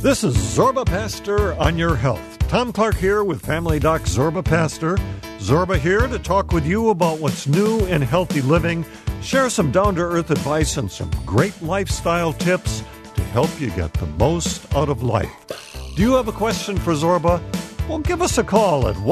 This is Zorba Pastor on your health. Tom Clark here with Family Doc Zorba Pastor. Zorba here to talk with you about what's new in healthy living, share some down-to-earth advice and some great lifestyle tips to help you get the most out of life. Do you have a question for Zorba? Well, give us a call at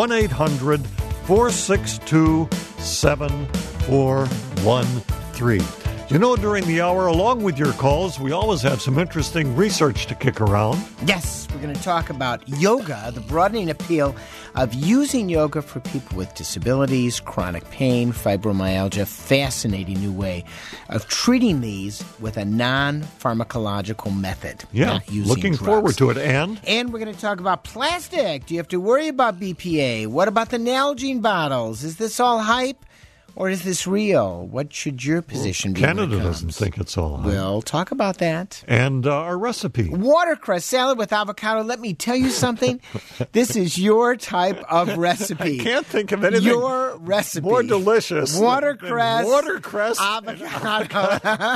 1-800-462-7413. You know, during the hour, along with your calls, we always have some interesting research to kick around. Yes, we're going to talk about yoga, the broadening appeal of using yoga for people with disabilities, chronic pain, fibromyalgia. Fascinating new way of treating these with a non-pharmacological method. Yeah, looking forward to it. And we're going to talk about plastic. Do you have to worry about BPA? What about the Nalgene bottles? Is this all hype? Or is this real? What should your position be? Canada doesn't think it's all hype. We'll talk about that. And our recipe. Watercress salad with avocado. Let me tell you something. This is your type of recipe. I can't think of anything your recipe. more delicious Watercress avocado.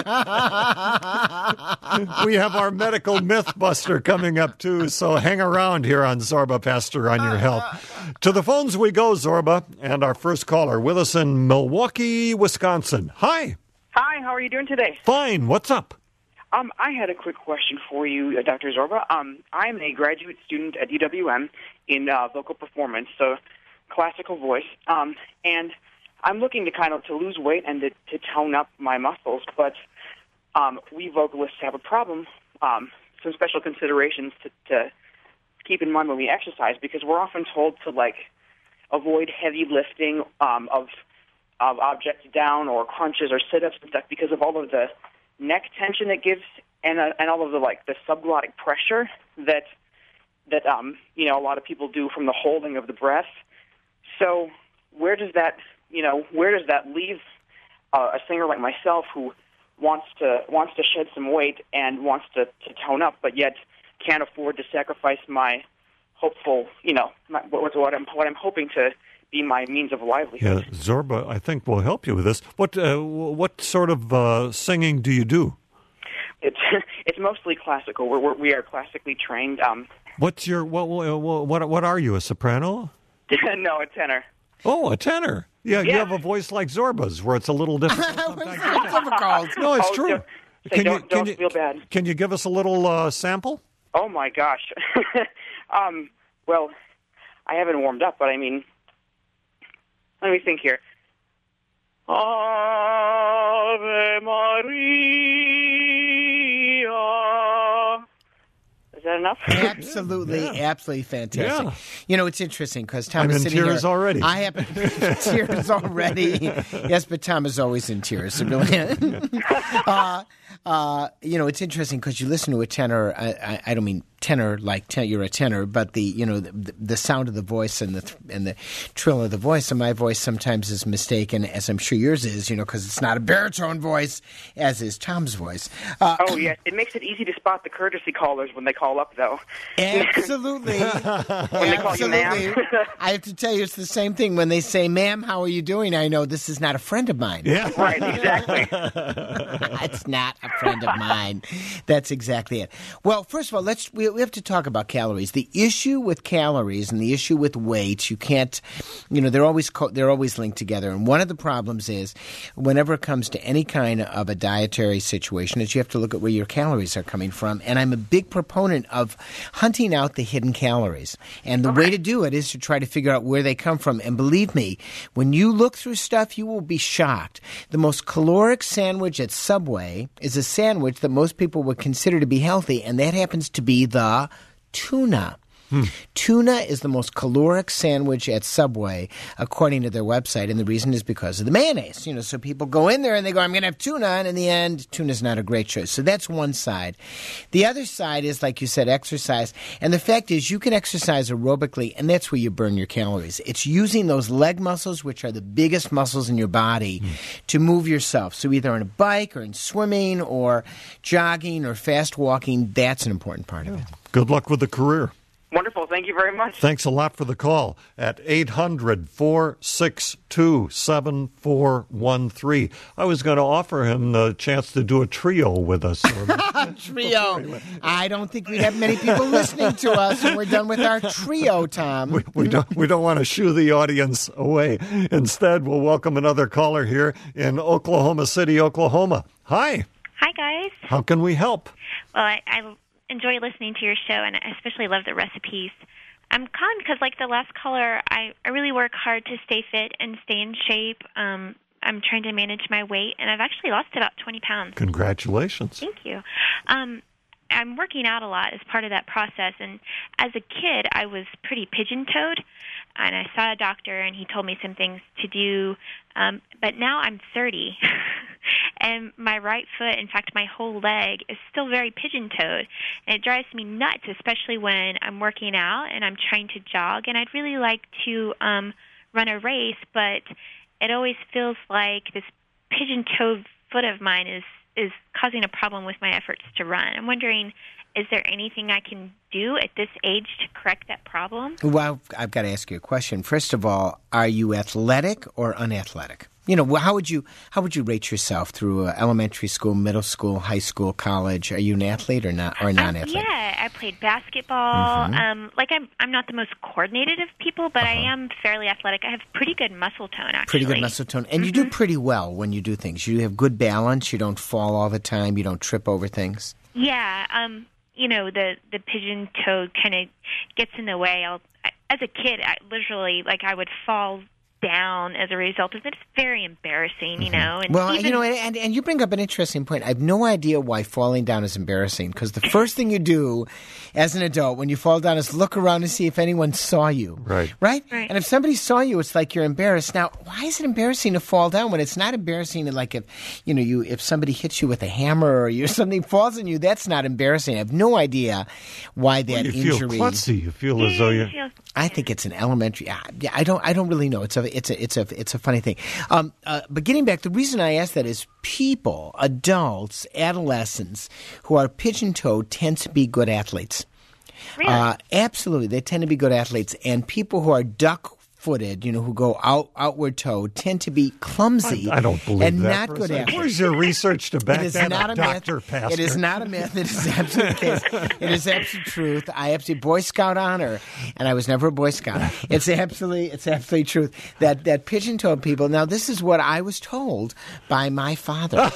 Avocado. We have our medical myth buster coming up, too, so hang around here on Zorba Pastor on your health. To the phones we go, Zorba, and our first caller with us in Milwaukee, Wisconsin. Hi. Hi, how are you doing today? Fine. What's up? I had a quick question for you, Dr. Zorba. I'm a graduate student at UWM in vocal performance, so classical voice, and I'm looking to lose weight and to tone up my muscles, but we vocalists have a problem, some special considerations to keep in mind when we exercise, because we're often told to avoid heavy lifting of objects down or crunches or sit-ups and stuff because of all of the neck tension it gives and all of the subglottic pressure that a lot of people do from the holding of the breath. So where does that leave a singer like myself who wants to shed some weight and wants to tone up, but yet can't afford to sacrifice my hopeful, what I'm hoping to be my means of livelihood. Yeah, Zorba, I think will help you with this. What sort of singing do you do? It's mostly classical. We are classically trained. What's your what are you, a soprano? No, a tenor. Oh, a tenor. Yeah, you have a voice like Zorba's, where it's a little different. No, it's true. Don't feel bad. Can you give us a little sample? Oh my gosh. Well, I haven't warmed up, but I mean, let me think here. Ave Maria. Is that enough? Absolutely, absolutely fantastic. Yeah. It's interesting because Tom I'm is in sitting tears here. already. I happen to be in tears already. Yes, but Tom is always in tears. It's interesting because you listen to a tenor. I don't mean tenor like you're a tenor, but the sound of the voice and the trill of the voice. And my voice sometimes is mistaken, as I'm sure yours is, because it's not a baritone voice, as is Tom's voice. Oh yeah, it makes it easy to spot the courtesy callers when they call up, though. Absolutely, when they call you ma'am. I have to tell you, it's the same thing when they say, "Ma'am, how are you doing?" I know this is not a friend of mine. Yeah, right, exactly. It's not a friend of mine. That's exactly it. Well, first of all, we have to talk about calories. The issue with calories and the issue with weight, you can't, they're always linked together. And one of the problems is, whenever it comes to any kind of a dietary situation, is you have to look at where your calories are coming from. And I'm a big proponent of hunting out the hidden calories. And the way to do it is to try to figure out where they come from. And believe me, when you look through stuff, you will be shocked. The most caloric sandwich at Subway is a sandwich that most people would consider to be healthy, and that happens to be the tuna. Tuna is the most caloric sandwich at Subway, according to their website, and the reason is because of the mayonnaise. So people go in there and they go, I'm going to have tuna, and in the end, tuna's not a great choice. So that's one side. The other side is, like you said, exercise, and the fact is you can exercise aerobically, and that's where you burn your calories. It's using those leg muscles, which are the biggest muscles in your body, to move yourself. So either on a bike or in swimming or jogging or fast walking, that's an important part of it. Good luck with the career. Wonderful. Thank you very much. Thanks a lot for the call at 800-462-7413. I was going to offer him the chance to do a trio with us. Trio. I don't think we have many people listening to us when we're done with our trio, Tom. We don't want to shoo the audience away. Instead, we'll welcome another caller here in Oklahoma City, Oklahoma. Hi. Hi, guys. How can we help? Well, I enjoy listening to your show, and I especially love the recipes. I'm calling because, like the last caller, I really work hard to stay fit and stay in shape. I'm trying to manage my weight, and I've actually lost about 20 pounds. Congratulations. Thank you. I'm working out a lot as part of that process, and as a kid, I was pretty pigeon-toed, and I saw a doctor, and he told me some things to do, but now I'm 30, and my right foot, in fact, my whole leg, is still very pigeon-toed, and it drives me nuts, especially when I'm working out and I'm trying to jog, and I'd really like to run a race, but it always feels like this pigeon-toed foot of mine is causing a problem with my efforts to run. I'm wondering, is there anything I can do at this age to correct that problem? Well, I've got to ask you a question. First of all, are you athletic or unathletic? You know, how would you rate yourself through elementary school, middle school, high school, college? Are you an athlete or not, or non-athlete? Yeah, I played basketball. Mm-hmm. I'm not the most coordinated of people, but I am fairly athletic. I have pretty good muscle tone, actually. Pretty good muscle tone, and you do pretty well when you do things. You have good balance. You don't fall all the time. You don't trip over things. Yeah, you know, the pigeon toe kind of gets in the way. As a kid, I would fall down as a result of it. It's very embarrassing, you know. And well, you know, and you bring up an interesting point. I have no idea why falling down is embarrassing, because the first thing you do as an adult when you fall down is look around and see if anyone saw you. Right. And if somebody saw you, it's like you're embarrassed. Now, why is it embarrassing to fall down when it's not embarrassing? Like if somebody hits you with a hammer or something falls on you, that's not embarrassing. I have no idea why that you injury. Feel klutzy. You feel as though you. I think it's an elementary. Yeah, I don't really know. It's a funny thing. But getting back, the reason I ask that is people, adults, adolescents who are pigeon-toed tend to be good athletes. Really? Absolutely, they tend to be good athletes, and people who are duck-footed, who go outward-toed, tend to be clumsy. I don't believe and that. not good athletes. Where's your research to back that up, Dr. Pastor? It is not a myth. It is absolute case. It is absolute truth. I have Boy Scout honor, and I was never a Boy Scout. It's absolutely truth that pigeon-toed people. Now, this is what I was told by my father,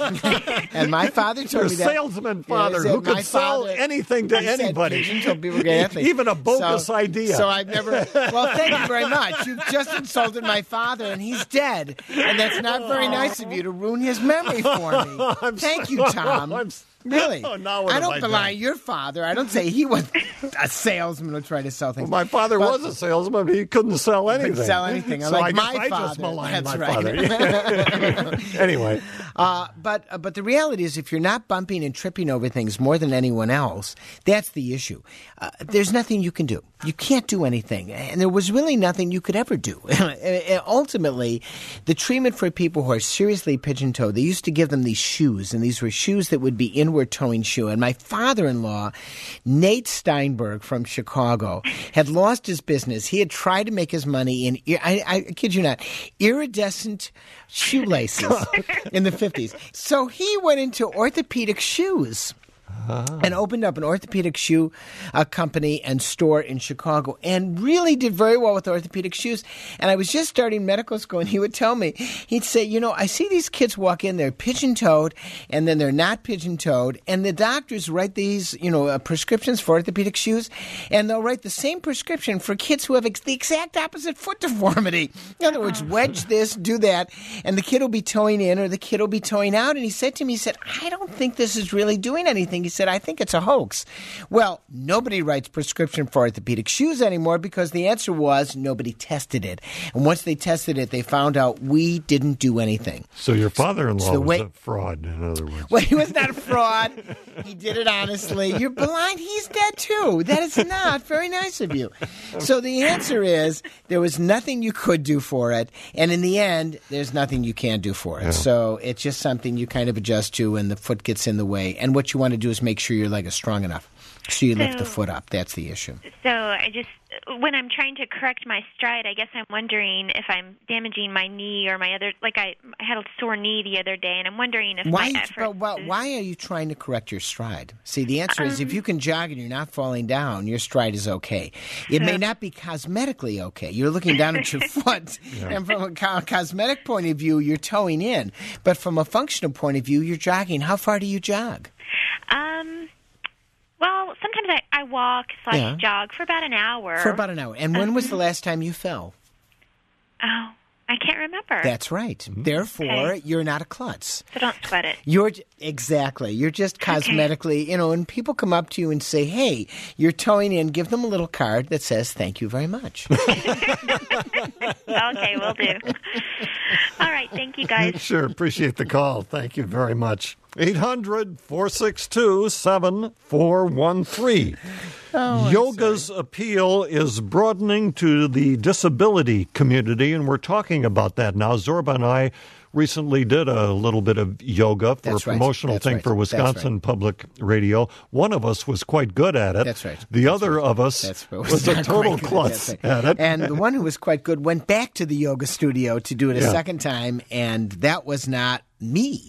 and my father told me that. Your salesman father who could sell anything to anybody. Pigeon-toed people were great athletes. Even a bogus idea. So I've never. Well, thank you very much. You've just insulted my father, and he's dead. And that's not very nice of you to ruin his memory for me. Thank you, Tom. Really? I don't belie your father. I don't say he was a salesman who tried to sell things. Well, my father was a salesman. He couldn't sell anything. Couldn't sell anything. So like I father. just maligned That's my right. father. Anyway. But the reality is, if you're not bumping and tripping over things more than anyone else, that's the issue. There's nothing you can do. You can't do anything. And there was really nothing you could ever do. Ultimately, the treatment for people who are seriously pigeon-toed, they used to give them these shoes, and these were shoes that would be inward-toeing shoe. And my father-in-law, Nate Steinberg from Chicago, had lost his business. He had tried to make his money in, I kid you not, iridescent shoelaces in the 50s. So he went into orthopedic shoes. And opened up an orthopedic shoe company and store in Chicago, and really did very well with orthopedic shoes. And I was just starting medical school, and he would tell me, he'd say, I see these kids walk in, they're pigeon-toed, and then they're not pigeon-toed, and the doctors write these, prescriptions for orthopedic shoes, and they'll write the same prescription for kids who have the exact opposite foot deformity. In other words, wedge this, do that, and the kid will be toeing in or the kid will be toeing out. And he said to me, I don't think this is really doing anything. He said, I think it's a hoax. Well, nobody writes prescription for orthopedic shoes anymore because the answer was nobody tested it. And once they tested it, they found out we didn't do anything. So your father-in-law was a fraud, in other words. Well, he was not a fraud. He did it honestly. You're blind. He's dead, too. That is not very nice of you. So the answer is there was nothing you could do for it. And in the end, there's nothing you can do for it. Yeah. So it's just something you kind of adjust to, and the foot gets in the way. And what you want to do is make sure your leg is strong enough. So you lift the foot up. That's the issue. So I just, when I'm trying to correct my stride, I guess I'm wondering if I'm damaging my knee or my other, like I had a sore knee the other day, and I'm wondering if my effort... Why are you trying to correct your stride? See, the answer is if you can jog and you're not falling down, your stride is okay. It may not be cosmetically okay. You're looking down at your foot, and from a cosmetic point of view, you're toeing in. But from a functional point of view, you're jogging. How far do you jog? Well, sometimes I walk / jog for about an hour. For about an hour. And when was the last time you fell? Oh, I can't remember. That's right. Therefore, you're not a klutz. So don't sweat it. You're just cosmetically, and people come up to you and say, hey, you're toeing in, give them a little card that says, thank you very much. Okay, will do. All right, thank you, guys. Sure, appreciate the call. Thank you very much. 800-462-7413. Yoga's appeal is broadening to the disability community, and we're talking about that now. Zorba and I recently did a little bit of yoga for a promotional thing for Wisconsin Public Radio. One of us was quite good at it. That's right. The other of us was a total klutz at it. And the one who was quite good went back to the yoga studio to do it a second time, and that was not me.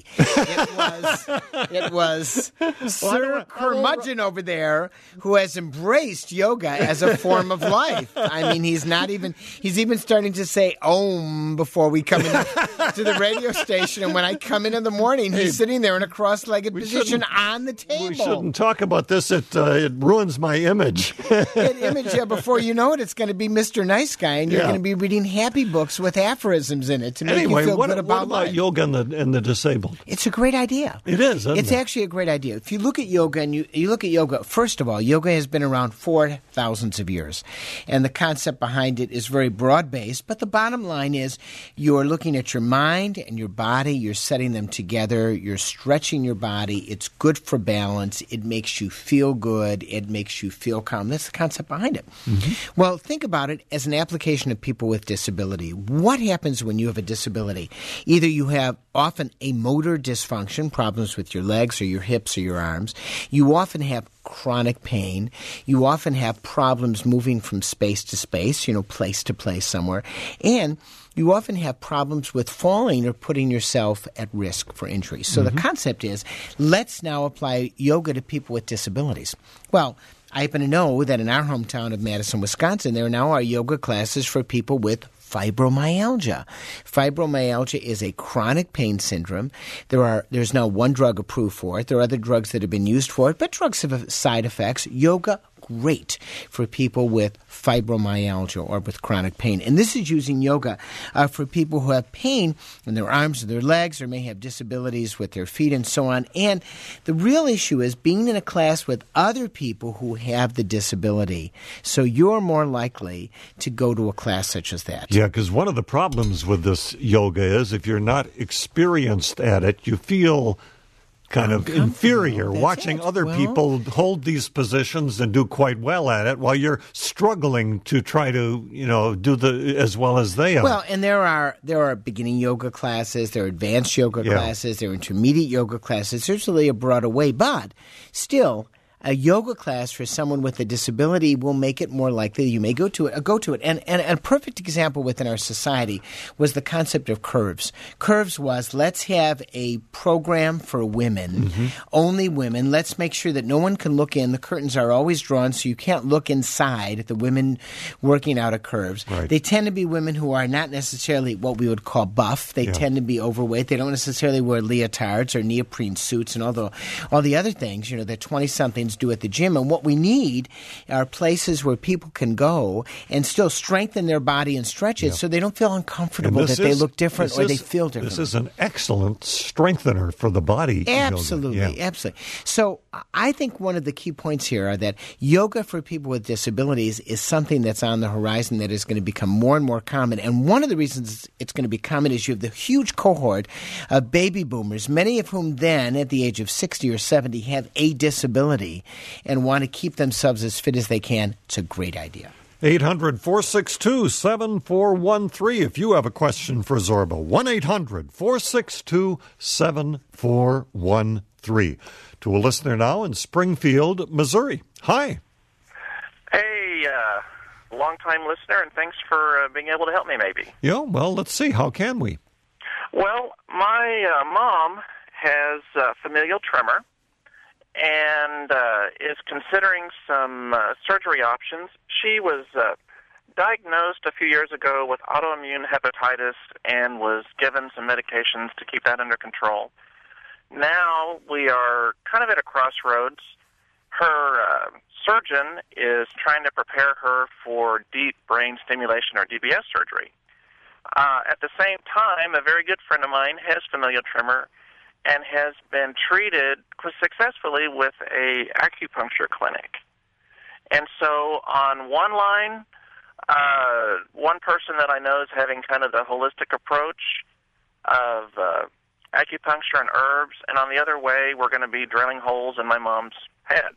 It was Sir Curmudgeon over there who has embraced yoga as a form of life. I mean, he's even starting to say Om before we come in to the radio station. And when I come in the morning, he's sitting there in a cross-legged position on the table. We shouldn't talk about this. It ruins my image. Before you know it, it's going to be Mr. Nice Guy, and you're going to be reading happy books with aphorisms in it to make you feel good about life. What about yoga and the disabled? It's a great idea. It is, isn't it? It's actually a great idea. If you look at yoga, and you look at yoga, first of all, yoga has been around for thousands of years. And the concept behind it is very broad-based. But the bottom line is you're looking at your mind and your body. You're setting them together. You're stretching your body. It's good for balance. It makes you feel good. It makes you feel calm. That's the concept behind it. Mm-hmm. Well, think about it as an application of people with disability. What happens when you have a disability? Either you have often a motor dysfunction, problems with your legs or your hips or your arms. You often have chronic pain. You often have problems moving from space to space, place to place somewhere. And you often have problems with falling or putting yourself at risk for injury. So the concept is, let's now apply yoga to people with disabilities. Well, I happen to know that in our hometown of Madison, Wisconsin, there now are yoga classes for people with fibromyalgia. Fibromyalgia is a chronic pain syndrome. There's now one drug approved for it. There are other drugs that have been used for it, but drugs have side effects. Yoga, great for people with fibromyalgia or with chronic pain. And this is using yoga for people who have pain in their arms or their legs or may have disabilities with their feet and so on. And the real issue is being in a class with other people who have the disability. So you're more likely to go to a class such as that. Yeah, because one of the problems with this yoga is if you're not experienced at it, you feel kind of inferior watching other people hold these positions and do quite well at it while you're struggling to try to, do as well as they are. Well, and there are beginning yoga classes, there are advanced yoga classes, there are intermediate yoga classes. There's really a broader way, but still, a yoga class for someone with a disability will make it more likely you may go to it. And a perfect example within our society was the concept of Curves. Curves was, let's have a program for women, only women. Let's make sure that no one can look in. The curtains are always drawn, so you can't look inside at the women working out of Curves. Right. They tend to be women who are not necessarily what we would call buff. They tend to be overweight. They don't necessarily wear leotards or neoprene suits and all the other things, that 20-somethings do at the gym. And what we need are places where people can go and still strengthen their body and stretch it so they don't feel uncomfortable, that they look different or they feel different. This is an excellent strengthener for the body. Absolutely, absolutely. So I think one of the key points here are that yoga for people with disabilities is something that's on the horizon that is going to become more and more common. And one of the reasons it's going to be common is you have the huge cohort of baby boomers, many of whom then at the age of 60 or 70 have a disability and want to keep themselves as fit as they can. It's a great idea. 800-462-7413 if you have a question for Zorba. 1-800-462-7413. To a listener now in Springfield, Missouri. Hi. Hey, long-time listener, and thanks for being able to help me, maybe. Yeah, well, let's see. How can we? Well, my mom has familial tremor and is considering some surgery options. She was diagnosed a few years ago with autoimmune hepatitis and was given some medications to keep that under control. Now we are kind of at a crossroads. Her surgeon is trying to prepare her for deep brain stimulation or DBS surgery. At the same time, a very good friend of mine has familial tremor and has been treated successfully with a acupuncture clinic. And so on one line, one person that I know is having kind of the holistic approach of acupuncture and herbs, and on the other way, we're going to be drilling holes in my mom's head.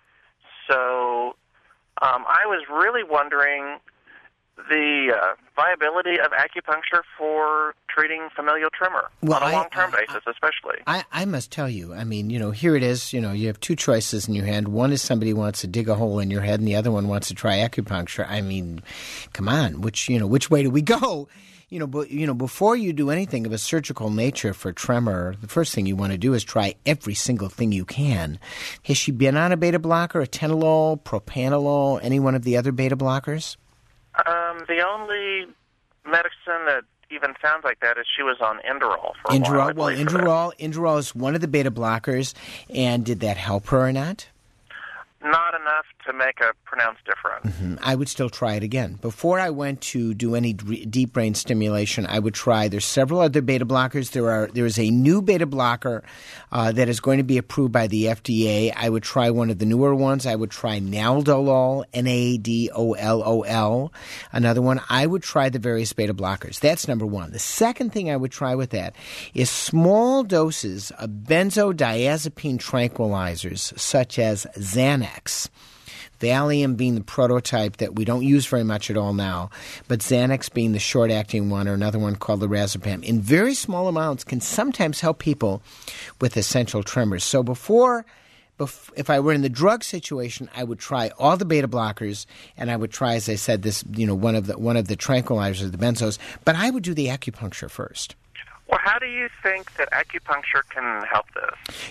So I was really wondering the viability of acupuncture for treating familial tremor on a long-term basis, especially. I must tell you, I mean, here it is. You have two choices in your hand. One is somebody wants to dig a hole in your head, and the other one wants to try acupuncture. I mean, come on, which way do we go? Before you do anything of a surgical nature for tremor, the first thing you want to do is try every single thing you can. Has she been on a beta blocker, a atenolol, propranolol, any one of the other beta blockers? The only medicine that even sounds like that is she was on Inderal for a while. Well, Inderal is one of the beta blockers, and did that help her or not? Not enough to make a pronounced difference. Mm-hmm. I would still try it again. Before I went to do any deep brain stimulation, I would try. There's several other beta blockers. There is a new beta blocker that is going to be approved by the FDA. I would try one of the newer ones. I would try Nadolol, Nadollol. Another one. I would try the various beta blockers. That's number one. The second thing I would try with that is small doses of benzodiazepine tranquilizers, such as Xanax. Valium being the prototype that we don't use very much at all now, but Xanax being the short-acting one, or another one called lorazepam, in very small amounts can sometimes help people with essential tremors. So if I were in the drug situation, I would try all the beta blockers, and I would try, as I said, this one of the tranquilizers, the benzos, but I would do the acupuncture first. Well, how do you think that acupuncture can help this?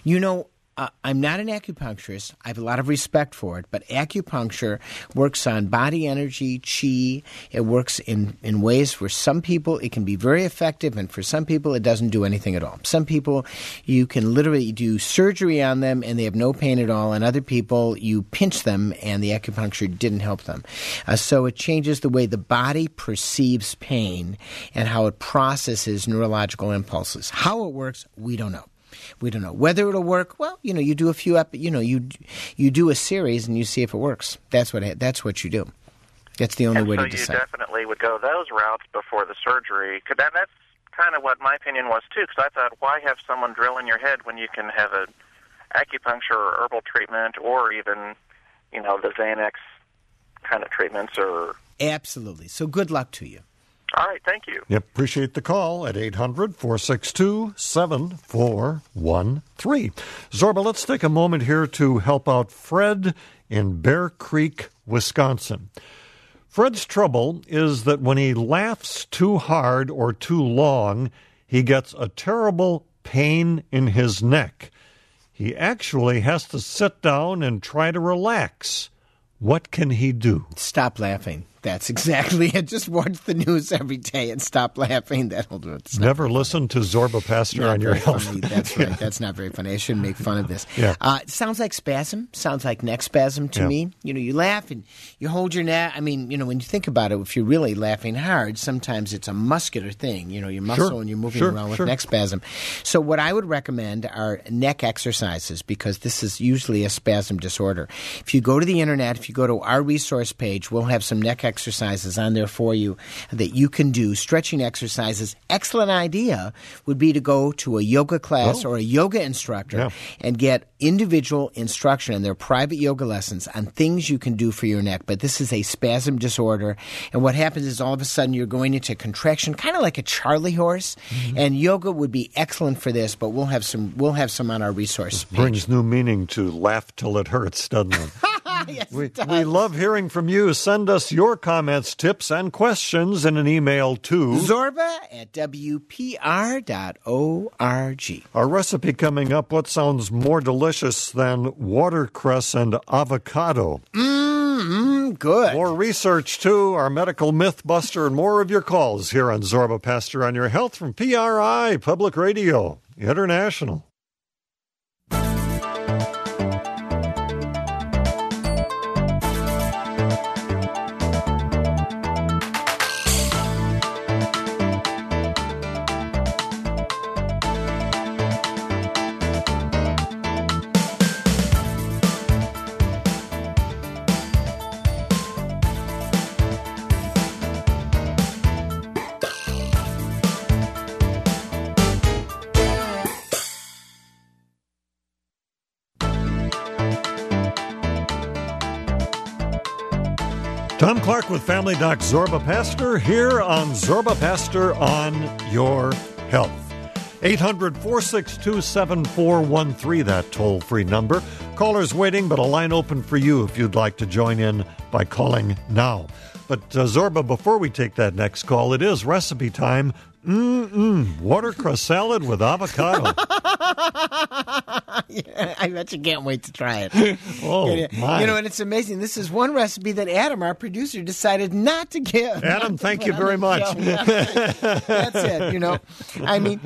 I'm not an acupuncturist. I have a lot of respect for it, but acupuncture works on body energy, chi. It works in ways where some people it can be very effective, and for some people it doesn't do anything at all. Some people you can literally do surgery on them and they have no pain at all, and other people you pinch them and the acupuncture didn't help them. So it changes the way the body perceives pain and how it processes neurological impulses. How it works, we don't know. We don't know whether it'll work. Well, you do a few you do a series and you see if it works. That's what you do. That's the only way to decide. So you definitely would go those routes before the surgery. That's kind of what my opinion was too. Because I thought, why have someone drill in your head when you can have an acupuncture or herbal treatment, or even the Xanax kind of treatments? Or absolutely. So good luck to you. All right, thank you. Yep, appreciate the call at 800-462-7413. Zorba, let's take a moment here to help out Fred in Bear Creek, Wisconsin. Fred's trouble is that when he laughs too hard or too long, he gets a terrible pain in his neck. He actually has to sit down and try to relax. What can he do? Stop laughing. That's exactly it. Just watch the news every day and stop laughing. That'll do it. Never listen to Zorba Pastor on your health. That's right. That's not very funny. I shouldn't make fun of this. Yeah. It sounds like spasm. Sounds like neck spasm to me. You laugh and you hold your neck. I mean, when you think about it, if you're really laughing hard, sometimes it's a muscular thing. Your muscle and you're moving around with neck spasm. So what I would recommend are neck exercises, because this is usually a spasm disorder. If you go to the internet, if you go to our resource page, we'll have some neck exercises exercises on there for you that you can do, stretching exercises. Excellent idea would be to go to a yoga class or a yoga instructor and get individual instruction in their private yoga lessons on things you can do for your neck. But this is a spasm disorder, and what happens is all of a sudden you're going into contraction, kind of like a Charlie horse, and yoga would be excellent for this, but we'll have some on our resource page. Brings new meaning to laugh till it hurts, doesn't it? Yes, We it does. love hearing from you. Send us your comments, tips, and questions in an email to Zorba@WPR.org. our recipe coming up. What sounds more delicious than watercress and avocado? Good. More research, too, our medical myth buster, and more of your calls here on Zorba Pastor on Your Health from PRI, Public Radio International. Tom Clark with Family Doc Zorba Pastor here on Zorba Pastor on Your Health. 800-462-7413, that toll-free number. Callers waiting, but a line open for you if you'd like to join in by calling now. But Zorba, before we take that next call, it is recipe time. Watercress salad with avocado. Yeah, I bet you can't wait to try it. Oh, my. You know, and it's amazing. This is one recipe that Adam, our producer, decided not to give. Adam, thank you very much. That's it. You know, I mean,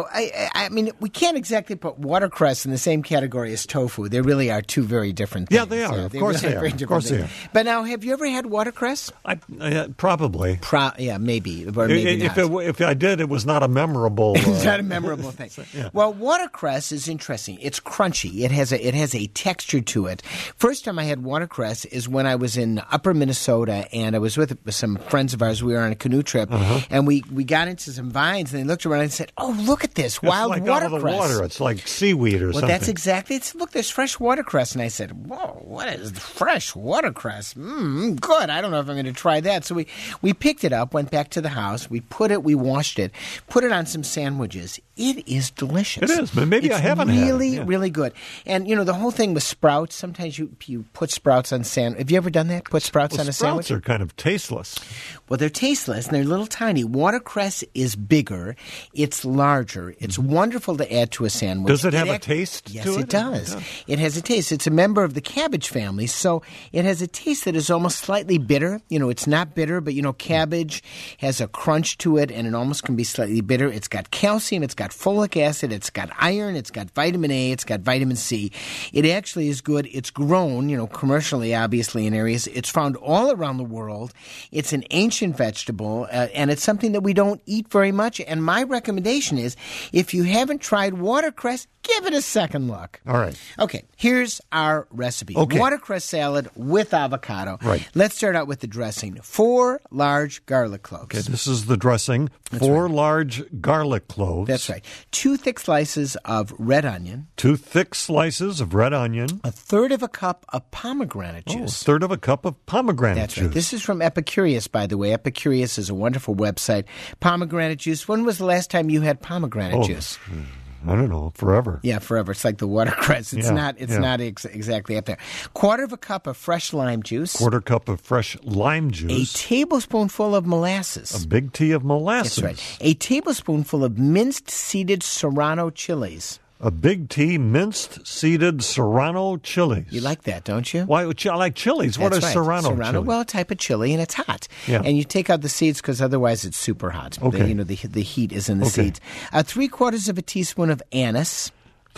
we can't exactly put watercress in the same category as tofu. They really are two very different things. Yeah, they are. Of course they are. Very different things. But now, have you ever had watercress? Probably. Maybe, or maybe not. If I did, it was not a memorable. It's not a memorable thing. Yeah. Well, watercress is interesting. It's crunchy. It has a texture to it. First time I had watercress is when I was in Upper Minnesota, and I was with some friends of ours. We were on a canoe trip, and we got into some vines, and they looked around and said, "Oh, look at this wild it's like watercress!" Out of the water. It's like seaweed or something. Well, that's exactly. Look, there's fresh watercress, and I said, "Whoa, what is fresh watercress? Good. I don't know if I'm going to try that." So we picked it up, went back to the house, we washed it, put it on some sandwiches. It is delicious. It is, but maybe I haven't had it. Really, really good. And, you know, the whole thing with sprouts, sometimes you put sprouts on sandwich. Have you ever done that? Put sprouts on a sandwich? Sprouts are kind of tasteless. Well, they're tasteless, and they're little tiny. Watercress is bigger. It's larger. It's wonderful to add to a sandwich. Does it have a taste to it? Yes, it does. It has a taste. It's a member of the cabbage family, so it has a taste that is almost slightly bitter. You know, it's not bitter, but, you know, cabbage has a crunch to it, and it almost can be slightly bitter. It's got calcium. It's got folic acid. It's got iron. It's got vitamin A. It's got vitamin C. It actually is good. It's grown, you know, commercially, obviously, in areas. It's found all around the world. It's an ancient vegetable, and it's something that we don't eat very much. And my recommendation is, if you haven't tried watercress, give it a second look. All right. Okay, here's our recipe. Okay. Watercress salad with avocado. Right. Let's start out with the dressing. 4 large garlic cloves. Okay, this is the dressing. That's 4 large garlic cloves. That's right. 2 thick slices of red onion. 2 thick slices of red onion. 1/3 of a cup of pomegranate Oh, juice. 1/3 of a cup of pomegranate That's juice. right. This is from Epicurious, by the way. Epicurious is a wonderful website. Pomegranate juice. When was the last time you had pomegranate juice? I don't know, forever. Yeah, forever. It's like the watercress. It's not exactly up there. 1/4 of a cup of fresh lime juice. 1/4 cup of fresh lime A juice. tablespoonful of molasses. A big tea of molasses. That's right. A tablespoonful of minced seeded serrano chilies. A big tea minced seeded serrano chilies. You like that, don't you? Why? I like chilies. What That's is right. serrano chili? Well, a type of chili, and it's hot. Yeah. And you take out the seeds because otherwise it's super hot. Okay. The heat is in the Okay. seeds. 3/4 of a teaspoon of anise.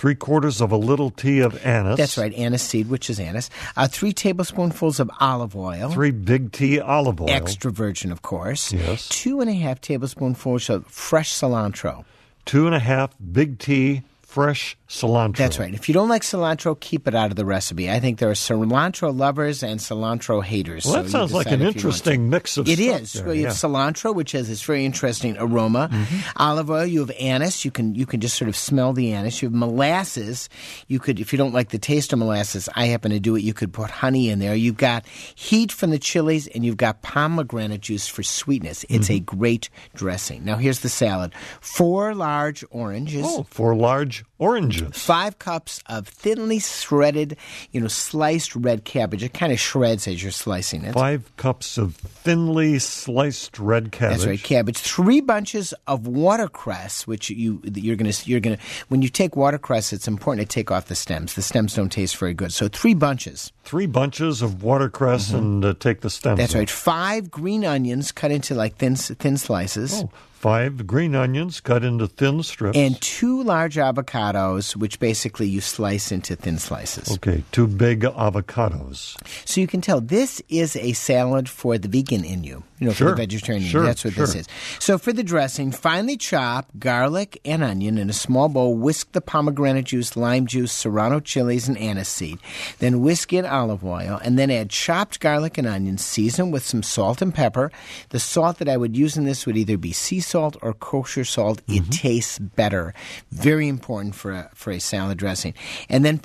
3/4 of a little tea of anise. That's right, anise seed, which is anise. 3 tablespoonfuls of olive oil. 3 big tea olive oil. Extra virgin, of course. Yes. 2.5 tablespoonfuls of fresh cilantro. 2.5 big tea fresh cilantro. That's right. If you don't like cilantro, keep it out of the recipe. I think there are cilantro lovers and cilantro haters. Well, that sounds like an interesting mix of It stuff is. there, Well, you have cilantro, which has this very interesting aroma. Olive oil. You have anise. You can just sort of smell the anise. You have molasses. You could, if you don't like the taste of molasses, I happen to do it. You could put honey in there. You've got heat from the chilies, and you've got pomegranate juice for sweetness. It's a great dressing. Now, here's the salad. 4 large oranges. Oh, 4 large oranges. 5 cups of thinly shredded, sliced red cabbage. It kind of shreds as you're slicing it. 5 cups of thinly sliced red cabbage. That's right, cabbage. 3 bunches of watercress, which you're gonna. When you take watercress, it's important to take off the stems. The stems don't taste very good. So 3 bunches. 3 bunches of watercress and take the stems That's off. right. 5 green onions cut into like thin slices. Oh, 5 green onions cut into thin strips. And 2 large avocados, which basically you slice into thin slices. Okay, 2 big avocados. So you can tell this is a salad for the vegan in you. For Sure. the vegetarian in you. Sure, That's what this sure. is. So for the dressing, finely chop garlic and onion in a small bowl. Whisk the pomegranate juice, lime juice, serrano chilies, and anise seed. Then whisk in olive oil, and then add chopped garlic and onion. Season with some salt and pepper. The salt that I would use in this would either be sea salt or kosher salt. It tastes better. Very important for a salad dressing. And then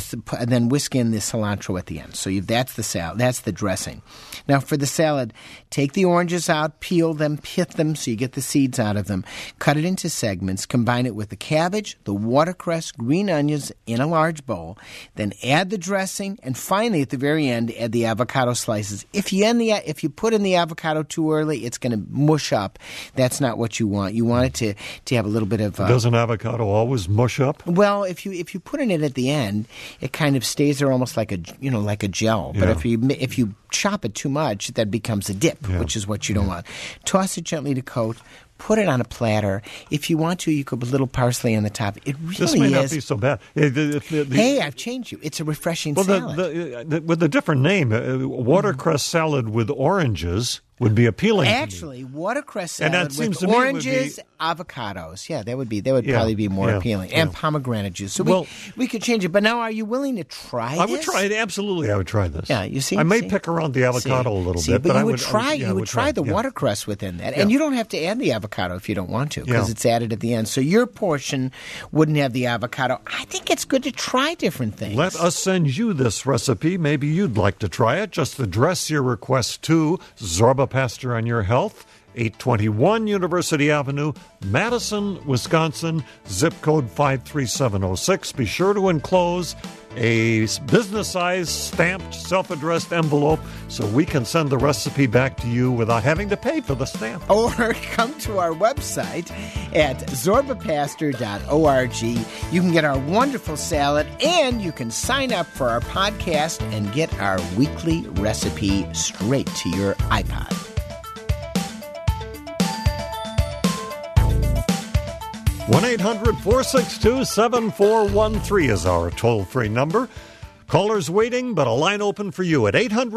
then whisk in the cilantro at the end. So that's the salad. That's the dressing. Now for the salad, take the oranges out, peel them, pit them so you get the seeds out of them. Cut it into segments. Combine it with the cabbage, the watercress, green onions in a large bowl. Then add the dressing, and finally at the very end, add the avocado slices. If you put in the avocado too early, it's going to mush up. That's not what you want. You want it to have a little bit of. Doesn't avocado always mush up? Well, if you put in it at the end, it kind of stays there almost like a gel. Yeah. But if you chop it too much, that becomes a dip, which is what you don't want. Toss it gently to coat. Put it on a platter. If you want to, you could put a little parsley on the top. It really is. This may not be so bad. Hey, I've changed you. It's a refreshing salad. With a different name, watercress salad with oranges would be appealing. Actually, watercress salad And that seems with to me oranges, avocados. Yeah, that would probably be more appealing. And pomegranate juice. So we could change it. But now, are you willing to try this? I would try it. Absolutely, I would try this. Yeah, you see? I may pick around the avocado a little bit. But I you would try the watercress within that. And you don't have to add the avocado if you don't want to, because it's added at the end. So your portion wouldn't have the avocado. I think it's good to try different things. Let us send you this recipe. Maybe you'd like to try it. Just address your request to Zorba Pastor on Your Health, 821 University Avenue, Madison, Wisconsin, zip code 53706. Be sure to enclose a business-sized, stamped, self-addressed envelope so we can send the recipe back to you without having to pay for the stamp. Or come to our website at zorbapastor.org. You can get our wonderful salad, and you can sign up for our podcast and get our weekly recipe straight to your iPod. 1-800-462-7413 is our toll-free number. Callers waiting, but a line open for you at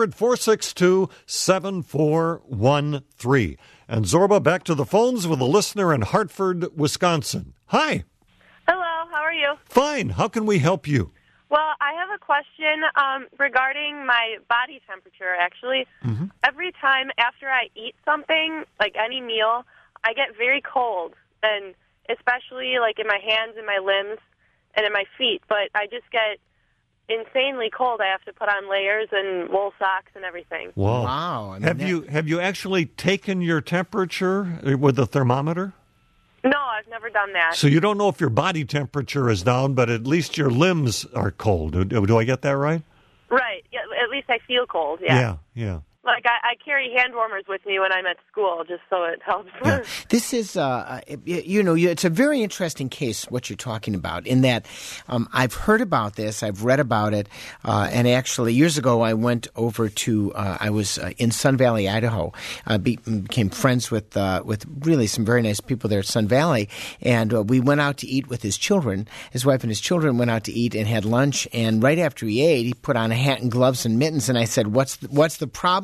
800-462-7413. And Zorba, back to the phones with a listener in Hartford, Wisconsin. Hi. Hello, how are you? Fine. How can we help you? Well, I have a question regarding my body temperature, actually. Mm-hmm. Every time after I eat something, like any meal, I get very cold, and especially like in my hands and my limbs and in my feet. But I just get insanely cold. I have to put on layers and wool socks and everything. Whoa. Wow. I mean, Have you actually taken your temperature with a thermometer? No, I've never done that. So you don't know if your body temperature is down, but at least your limbs are cold. Do I get that right? Right. Yeah, at least I feel cold, yeah. Yeah. Like, I carry hand warmers with me when I'm at school, just so it helps. Yeah. This is, it's a very interesting case, what you're talking about, in that I've heard about this, I've read about it, and actually years ago I went over to, I was in Sun Valley, Idaho, became friends with really some very nice people there at Sun Valley, and we went out to eat with his children. His wife and his children went out to eat and had lunch, and right after he ate, he put on a hat and gloves and mittens, and I said, what's the problem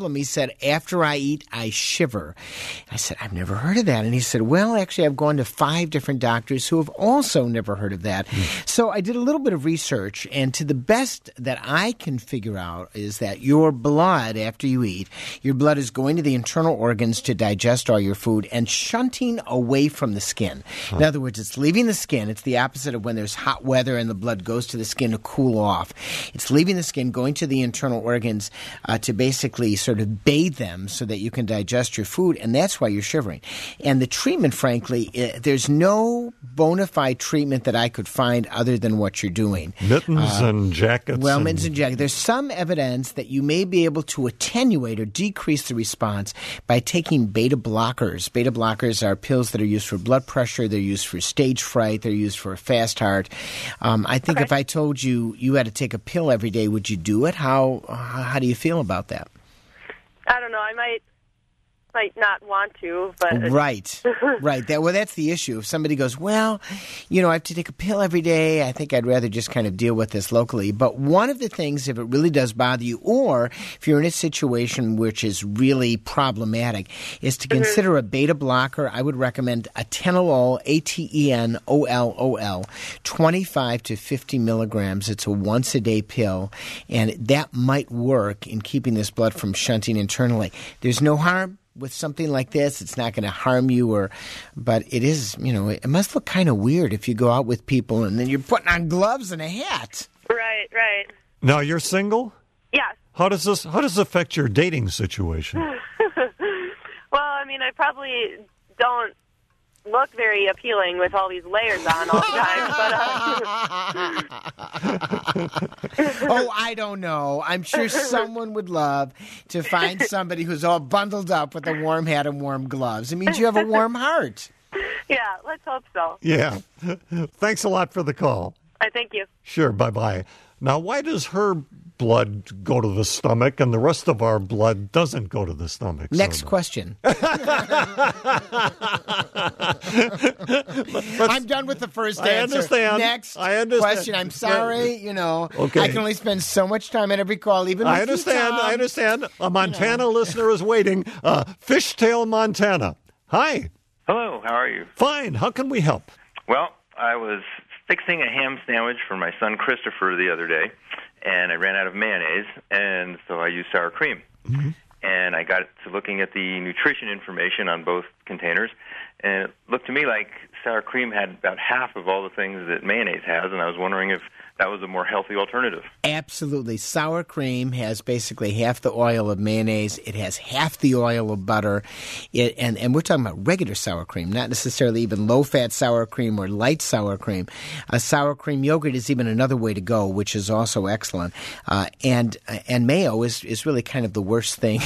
problem. He said, after I eat, I shiver. I said, I've never heard of that. And he said, well, actually, I've gone to 5 different doctors who have also never heard of that. So I did a little bit of research, and to the best that I can figure out is that your blood, after you eat, your blood is going to the internal organs to digest all your food and shunting away from the skin. In other words, it's leaving the skin. It's the opposite of when there's hot weather and the blood goes to the skin to cool off. It's leaving the skin, going to the internal organs to basically sort of bathe them so that you can digest your food, and that's why you're shivering. And the treatment, frankly, there's no bona fide treatment that I could find other than what you're doing. Mittens and jackets. Well, mittens and jackets. There's some evidence that you may be able to attenuate or decrease the response by taking beta blockers. Beta blockers are pills that are used for blood pressure. They're used for stage fright. They're used for a fast heart. I think if I told you had to take a pill every day, would you do it? How do you feel about that? I don't know. I might not want to, but right. That's the issue. If somebody goes, well, I have to take a pill every day, I think I'd rather just kind of deal with this locally. But one of the things, if it really does bother you, or if you're in a situation which is really problematic, is to consider a beta blocker. I would recommend atenolol, ATENOLOL, 25 to 50 milligrams. It's a once-a-day pill, and that might work in keeping this blood from shunting internally. There's no harm with something like this. It's not going to harm you, but it is, it must look kind of weird if you go out with people and then you're putting on gloves and a hat. Right. Now, you're single? Yes. How does this affect your dating situation? Well, I mean, I probably don't look very appealing with all these layers on all the time, Oh, I don't know. I'm sure someone would love to find somebody who's all bundled up with a warm hat and warm gloves. It means you have a warm heart. Yeah, let's hope so. Yeah. Thanks a lot for the call. Thank you. Sure, bye-bye. Now, why does her blood go to the stomach and the rest of our blood doesn't go to the stomach? Next question. I'm done with the first answer. I understand. Next I understand. question. I'm sorry, Okay. I can only spend so much time at every call, even with I understand. you, Tom. I understand. A Montana listener is waiting. Fishtail, Montana. Hi. Hello, how are you? Fine. How can we help? Well, I was fixing a ham sandwich for my son Christopher the other day, and I ran out of mayonnaise, and so I used sour cream. Mm-hmm. And I got to looking at the nutrition information on both containers, and it looked to me like sour cream had about half of all the things that mayonnaise has, and I was wondering if that was a more healthy alternative. Absolutely. Sour cream has basically half the oil of mayonnaise. It has half the oil of butter. And we're talking about regular sour cream, not necessarily even low-fat sour cream or light sour cream. Sour cream yogurt is even another way to go, which is also excellent. And mayo is really kind of the worst thing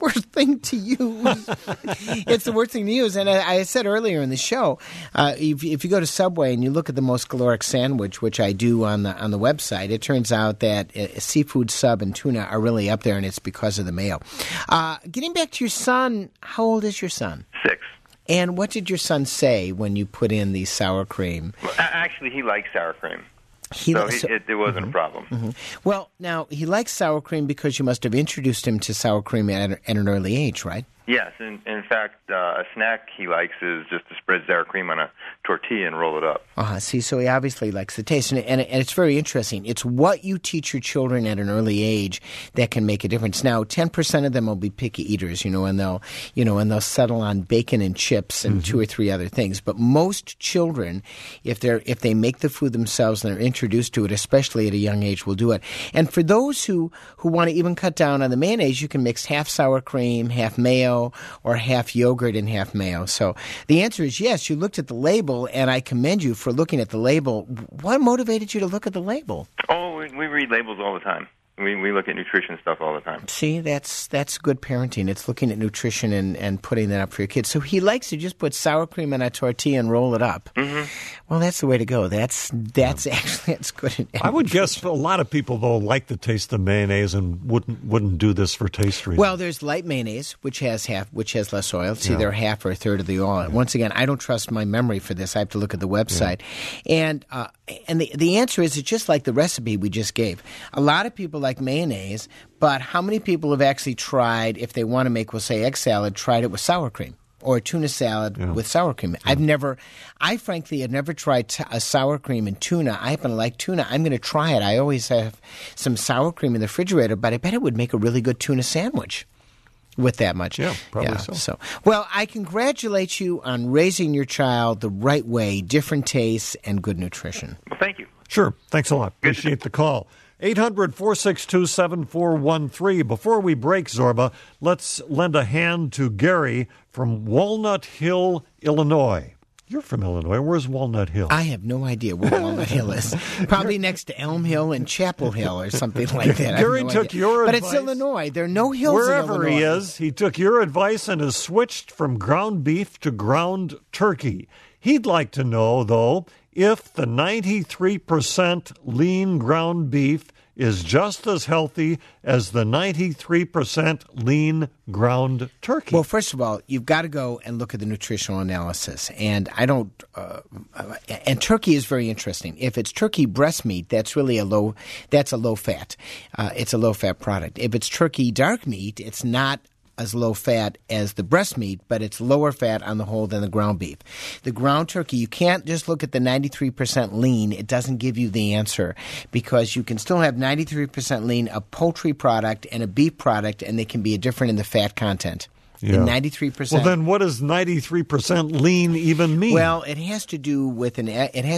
to use. It's the worst thing to use. And I said earlier in the show, if you go to Subway and you look at the most caloric sandwich, which I do on the website, it turns out that seafood sub and tuna are really up there, and it's because of the mayo. Getting back to your son, how old is your son? 6. And what did your son say when you put in the sour cream? Well, actually, he likes sour cream. It wasn't a problem. Mm-hmm. Well, now, he likes sour cream because you must have introduced him to sour cream at an early age, right? Yes, in fact, a snack he likes is just to spread sour cream on a tortilla and roll it up. See, so he obviously likes the taste, and it's very interesting. It's what you teach your children at an early age that can make a difference. Now, 10% of them will be picky eaters, and they'll settle on bacon and chips and 2 or 3 other things. But most children, if they make the food themselves and they're introduced to it, especially at a young age, will do it. And for those who want to even cut down on the mayonnaise, you can mix half sour cream, half mayo, or half yogurt and half mayo. So the answer is yes, you looked at the label, and I commend you for looking at the label. What motivated you to look at the label? Oh, we read labels all the time. We look at nutrition stuff all the time. See, that's good parenting. It's looking at nutrition and putting that up for your kids. So he likes to just put sour cream on a tortilla and roll it up. Mm-hmm. Well, that's the way to go. That's good. I would guess a lot of people, though, like the taste of mayonnaise and wouldn't do this for taste reasons. Well, there's light mayonnaise, which has less oil. It's either half or a third of the oil. Yeah. Once again, I don't trust my memory for this. I have to look at the website. Yeah. and the answer is it's just like the recipe we just gave. A lot of people like mayonnaise, but how many people have actually tried, if they want to make, we'll say, egg salad, tried it with sour cream? Or a tuna salad with sour cream. I frankly have never tried a sour cream and tuna. I happen to like tuna. I'm going to try it. I always have some sour cream in the refrigerator, but I bet it would make a really good tuna sandwich with that much. Yeah, probably so. Well, I congratulate you on raising your child the right way, different tastes, and good nutrition. Well, thank you. Sure. Thanks a lot. Appreciate the call. 800-462-7413. Before we break, Zorba, let's lend a hand to Gary from Walnut Hill, Illinois. You're from Illinois. Where's Walnut Hill? I have no idea where Walnut Hill is. Probably next to Elm Hill and Chapel Hill or something like that. Gary took your advice. But it's Illinois. There are no hills Wherever in Illinois. he is, he took your advice and has switched from ground beef to ground turkey. He'd like to know, though, if the 93% lean ground beef is just as healthy as the 93% lean ground turkey. Well, first of all, you've got to go and look at the nutritional analysis. And and turkey is very interesting. If it's turkey breast meat, that's really a low fat. It's a low fat product. If it's turkey dark meat, it's not as low fat as the breast meat, but it's lower fat on the whole than the ground beef. The ground turkey, you can't just look at the 93% lean. It doesn't give you the answer because you can still have 93% lean, a poultry product and a beef product, and they can be different in the fat content. Yeah. 93%. Well, then what does 93% lean even mean? Well, it has to do with a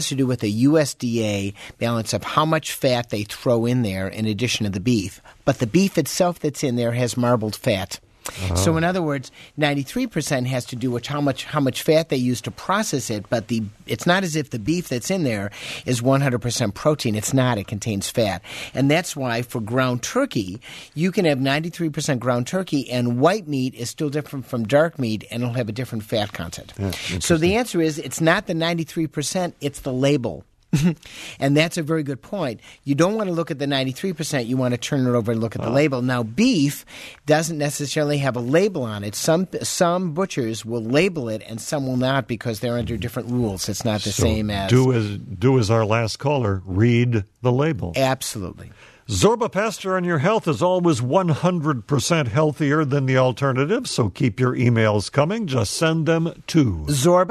USDA balance of how much fat they throw in there in addition to the beef. But the beef itself that's in there has marbled fat. So in other words, 93% has to do with how much fat they use to process it, but it's not as if the beef that's in there is 100% protein. It's not. It contains fat. And that's why for ground turkey, you can have 93% ground turkey, and white meat is still different from dark meat, and it'll have a different fat content. Yeah, so the answer is it's not the 93%, it's the label. And that's a very good point. You don't want to look at the 93%. You want to turn it over and look at the label. Now, beef doesn't necessarily have a label on it. Some butchers will label it and some will not because they're under different rules. It's not the same as... Do as our last caller, read the label. Absolutely. Zorba Pastor on Your Health is always 100% healthier than the alternative, so keep your emails coming. Just send them to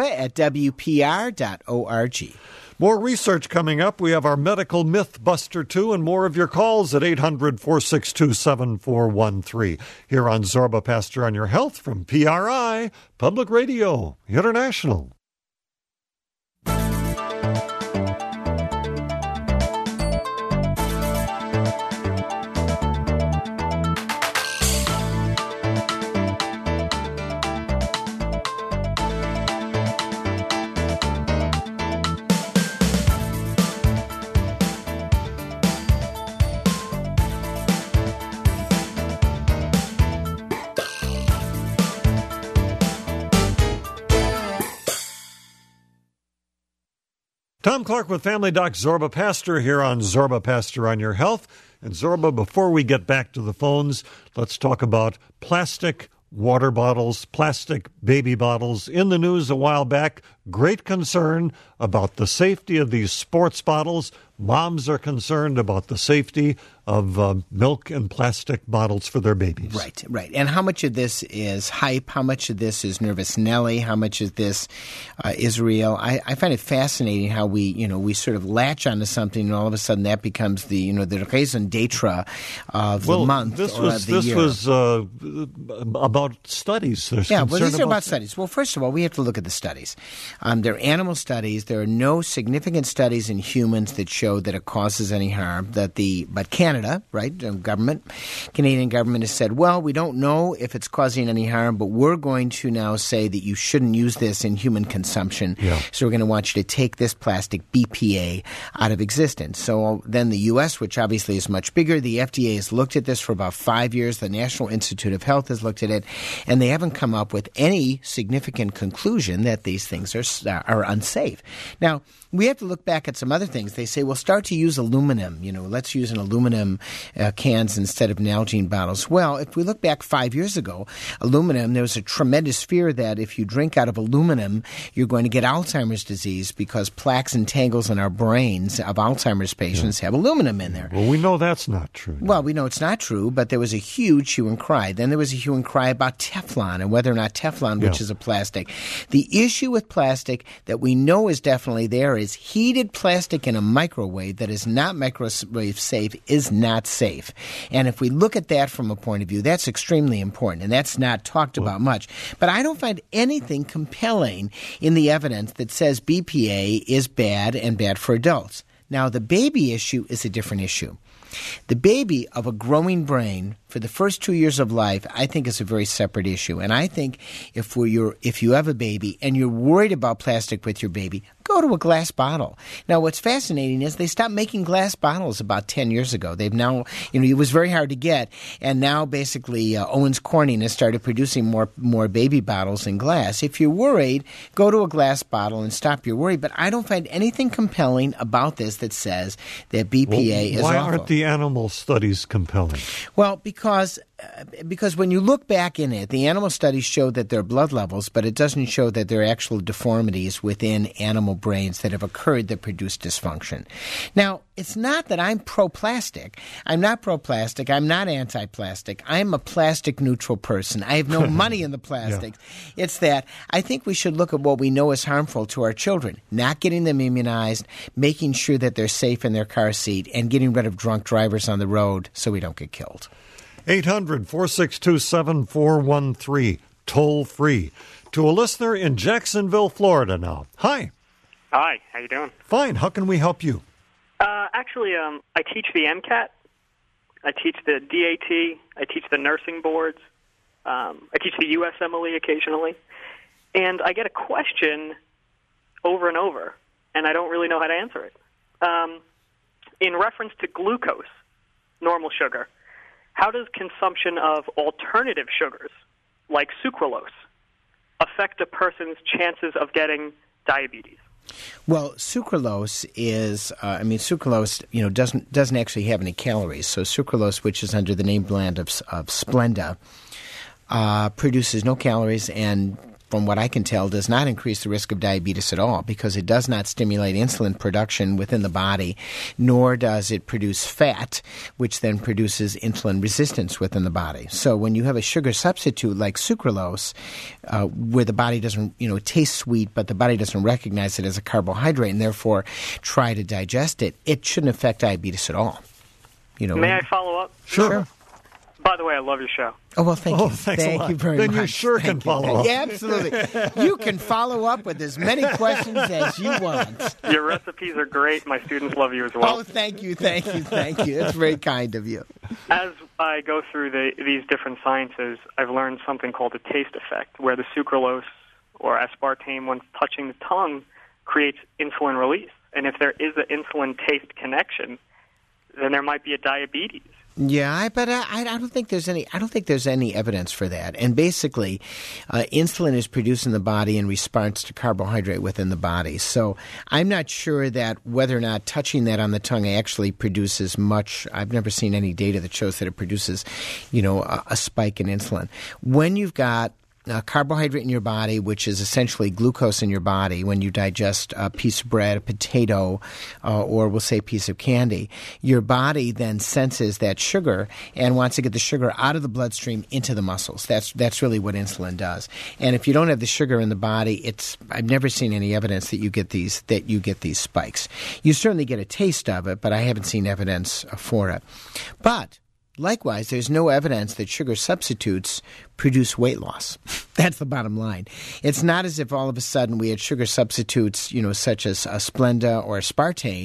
zorba@wpr.org. More research coming up. We have our Medical Myth Buster, too, and more of your calls at 800-462-7413. Here on Zorba Pastor on Your Health from PRI, Public Radio International. Tom Clark with Family Doc Zorba Pastor here on Zorba Pastor on Your Health. And Zorba, before we get back to the phones, let's talk about plastic water bottles, plastic baby bottles. In the news a while back, great concern about the safety of these sports bottles. Moms are concerned about the safety of milk and plastic bottles for their babies. Right. And how much of this is hype? How much of this is Nervous Nelly? How much of this is real? I find it fascinating how we sort of latch onto something and all of a sudden that becomes the raison d'etre of the month or of the year. This was about studies. These are about studies. Well, first of all, we have to look at the studies. They're animal studies. There are no significant studies in humans that show that it causes any harm. But Canada, right, Canadian government has said, well, we don't know if it's causing any harm, but we're going to now say that you shouldn't use this in human consumption. Yeah. So we're going to want you to take this plastic BPA out of existence. So then the U.S., which obviously is much bigger, the FDA has looked at this for about 5 years. The National Institute of Health has looked at it, and they haven't come up with any significant conclusion that these things are unsafe. Now, we have to look back at some other things. They say, well, start to use aluminum. Let's use an aluminum aluminum cans instead of Nalgene bottles? Well, if we look back 5 years ago, aluminum, there was a tremendous fear that if you drink out of aluminum, you're going to get Alzheimer's disease because plaques and tangles in our brains of Alzheimer's patients have aluminum in there. Well, we know that's not true. Well, we know it's not true, but there was a huge hue and cry. Then there was a hue and cry about Teflon and whether or not Teflon, which is a plastic. The issue with plastic that we know is definitely there is heated plastic in a microwave that is not microwave safe is not safe. And if we look at that from a point of view, that's extremely important, and that's not talked about much. But I don't find anything compelling in the evidence that says BPA is bad and bad for adults. Now, the baby issue is a different issue. The baby of a growing brain for the first 2 years of life, I think, is a very separate issue. And I think if you have a baby and you're worried about plastic with your baby, go to a glass bottle. Now, what's fascinating is they stopped making glass bottles about 10 years ago. They've now, it was very hard to get, and now basically Owens Corning has started producing more baby bottles in glass. If you're worried, go to a glass bottle and stop your worry. But I don't find anything compelling about this that says that BPA is awful. Why aren't the animal studies compelling? Well, because when you look back in it, the animal studies show that there are blood levels, but it doesn't show that there are actual deformities within animal brains that have occurred that produce dysfunction. Now, it's not that I'm pro-plastic. I'm not pro-plastic. I'm not anti-plastic. I'm a plastic-neutral person. I have no money in the plastics. Yeah. It's that I think we should look at what we know is harmful to our children, not getting them immunized, making sure that they're safe in their car seat, and getting rid of drunk drivers on the road so we don't get killed. 800-462-7413, toll free. To a listener in Jacksonville, Florida now. Hi. Hi, how you doing? Fine. How can we help you? Actually, I teach the MCAT. I teach the DAT. I teach the nursing boards. I teach the USMLE occasionally. And I get a question over and over, and I don't really know how to answer it. In reference to glucose, normal sugar, how does consumption of alternative sugars, like sucralose, affect a person's chances of getting diabetes? Well, sucralose is, sucralose, doesn't actually have any calories. So sucralose, which is under the name brand of Splenda, produces no calories and, from what I can tell, does not increase the risk of diabetes at all because it does not stimulate insulin production within the body, nor does it produce fat, which then produces insulin resistance within the body. So when you have a sugar substitute like sucralose, where the body doesn't, it tastes sweet, but the body doesn't recognize it as a carbohydrate and therefore try to digest it, it shouldn't affect diabetes at all. May I follow up? Sure. By the way, I love your show. Oh, well, thank you. Thanks a lot. Thank you very much. Then you sure can follow up. Yeah, absolutely. You can follow up with as many questions as you want. Your recipes are great. My students love you as well. Oh, thank you. It's very kind of you. As I go through these different sciences, I've learned something called the taste effect, where the sucralose or aspartame, when touching the tongue, creates insulin release. And if there is an insulin taste connection, then there might be a diabetes. Yeah, but I don't think there's any. I don't think there's any evidence for that. And basically, insulin is produced in the body in response to carbohydrate within the body. So I'm not sure that whether or not touching that on the tongue actually produces much. I've never seen any data that shows that it produces, a spike in insulin. When you've got carbohydrate in your body, which is essentially glucose in your body when you digest a piece of bread, a potato, or we'll say a piece of candy, your body then senses that sugar and wants to get the sugar out of the bloodstream into the muscles. That's really what insulin does. And if you don't have the sugar in the body, I've never seen any evidence that you get these spikes. You certainly get a taste of it, but I haven't seen evidence for it. But likewise, there's no evidence that sugar substitutes produce weight loss. That's the bottom line. It's not as if all of a sudden we had sugar substitutes, such as Splenda or aspartame,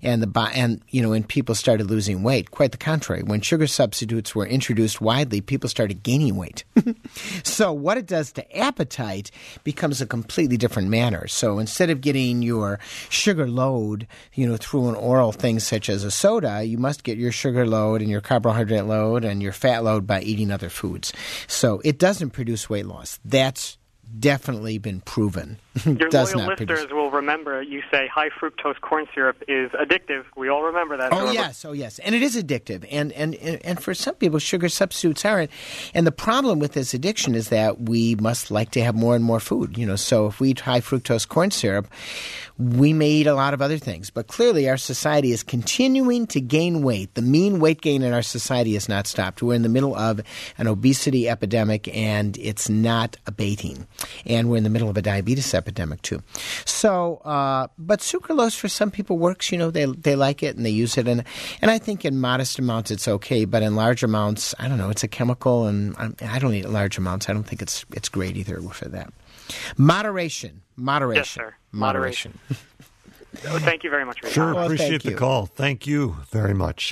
and people started losing weight. Quite the contrary. When sugar substitutes were introduced widely, people started gaining weight. So what it does to appetite becomes a completely different manner. So instead of getting your sugar load, through an oral thing such as a soda, you must get your sugar load and your carbohydrate load and your fat load by eating other foods. So it doesn't produce weight loss. That's definitely been proven. Your Does loyal not listeners produce. will remember you say high fructose corn syrup is addictive. We all remember that. Oh yes, and it is addictive, and for some people, sugar substitutes aren't. And the problem with this addiction is that we must like to have more and more food. So if we eat high fructose corn syrup, we may eat a lot of other things. But clearly, our society is continuing to gain weight. The mean weight gain in our society has not stopped. We're in the middle of an obesity epidemic, and it's not abating. And we're in the middle of a diabetes epidemic too. So, but sucralose for some people works. They like it and they use it, and I think in modest amounts it's okay. But in large amounts, I don't know. It's a chemical, and I don't eat in large amounts. I don't think it's great either for that. Moderation. Yes, sir. Moderation. Thank you very much for your Sure, time. appreciate the call. Thank you very much.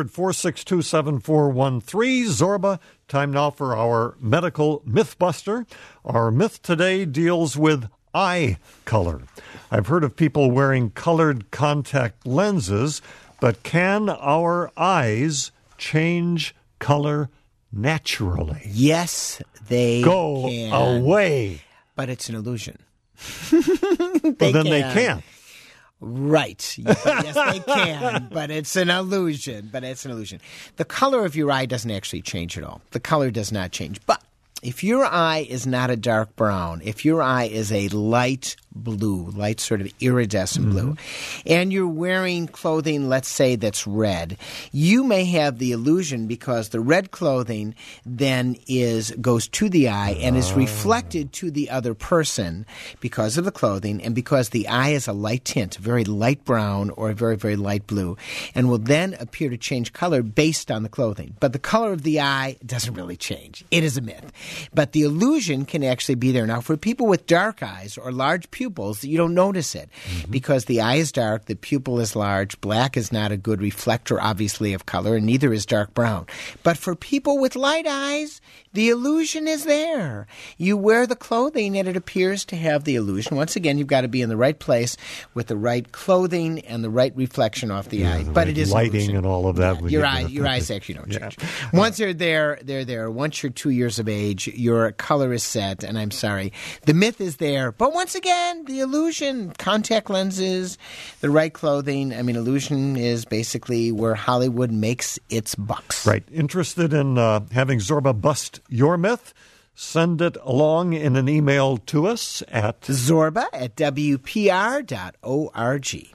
800-462-7413. Zorba, time now for our medical Mythbuster. Our myth today deals with eye color. I've heard of people wearing colored contact lenses, but can our eyes change color naturally? Yes, they Go can. away. But it's an illusion. They can't. Right. Yes, they can, but it's an illusion. The color of your eye doesn't actually change at all. The color does not change. But if your eye is not a dark brown, if your eye is a light blue, light sort of iridescent blue, and you're wearing clothing, let's say, that's red, you may have the illusion because the red clothing then goes to the eye and is reflected to the other person because of the clothing and because the eye is a light tint, a very light brown or a very, very light blue, and will then appear to change color based on the clothing. But the color of the eye doesn't really change. It is a myth. But the illusion can actually be there. Now, for people with dark eyes or large pupils, you don't notice it because the eye is dark, the pupil is large. Black is not a good reflector, obviously, of color, and neither is dark brown. But for people with light eyes, the illusion is there. You wear the clothing and it appears to have the illusion. Once again, you've got to be in the right place with the right clothing and the right reflection off the eye. But it is lighting illusion. and all of that. Your eyes actually don't change. Once they're there, they're there. Once you're 2 years of age, your color is set, and I'm sorry. The myth is there. But once again, the illusion, contact lenses, the right clothing. I mean, illusion is basically where Hollywood makes its bucks. Right. Interested in having Zorba bust your myth? Send it along in an email to us at zorba@wpr.org.